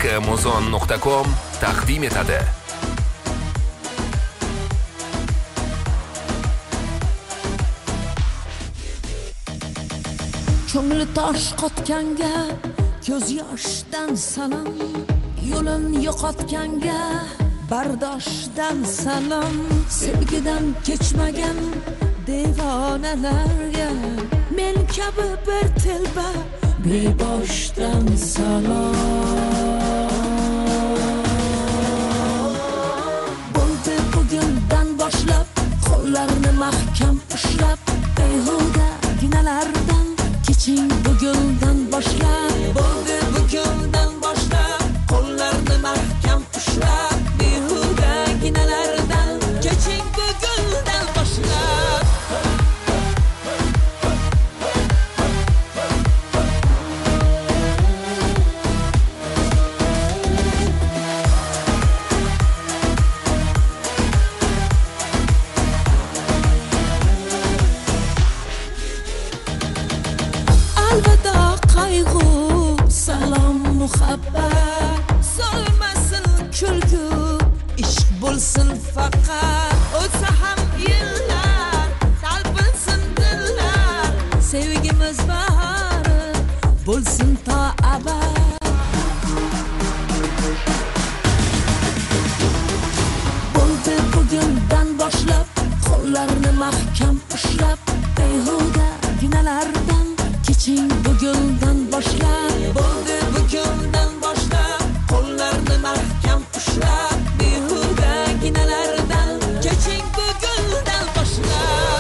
kmuzon.com taqdim etadi. Ko'ngli tosh qotganga ko'z yoshdan salom, yo'lin yo'qotganga bardoshdan salom, sevgidan kechmagan devonalarga men kabi bir telba beboshdan salom. Bo'ldi bugundan boshlab qo'llarni mahkam ushlab, behuda ginalardan keching bugundan boshlab. Bo'ldi bugundan boshlab qo'llarni mahkam ushlab, behuda ginalardan keching bugundan boshlab. Alvida qayg'u, salom muhabbat, solmasin kulgu, ishq bo'lsin faqat. O'tsa ham yillar, talpinsin dillar, sevgimiz bahori bo'lsin to abad. Bo'ldi bugundan boshlab qo'llarni mahkam ushlab, behuda ginalardan keching bugundan boshlab. Bo'ldi bugundan boshlab qo'llarni mahkam ushlab, behuda ginalardan keching bugundan boshlab.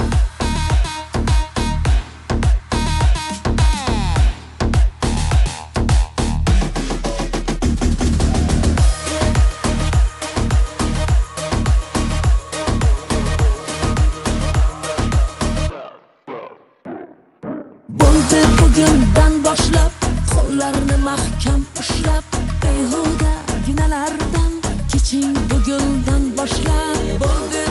Bo'ldi bugundan boshlab qo'llarni mahkam ushlab, behuda ginalardan keching bugundan boshlab. Bo'ldi